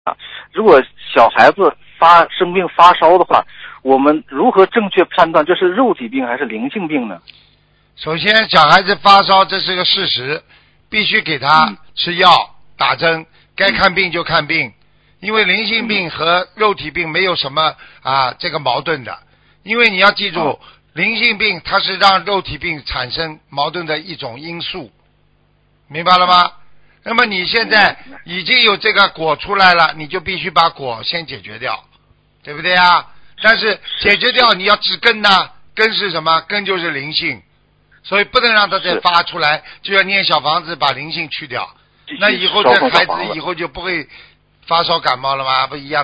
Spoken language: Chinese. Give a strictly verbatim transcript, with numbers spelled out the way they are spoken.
如果小孩子发生病发烧的话，我们如何正确判断这是肉体病还是灵性病呢？ 首先，小孩子发烧这是个事实，必须给他吃药、嗯、打针，该看病就看病。因为灵性病和肉体病没有什么啊这个矛盾的，因为你要记住，灵性病它是让肉体病产生矛盾的一种因素，明白了吗？那么你现在已经有这个果出来了，你就必须把果先解决掉，对不对啊？但是解决掉你要治根呢，根是什么？根就是灵性，所以不能让它再发出来，就要念小房子把灵性去掉。那以后这孩子以后就不会发烧感冒了吗？不一样。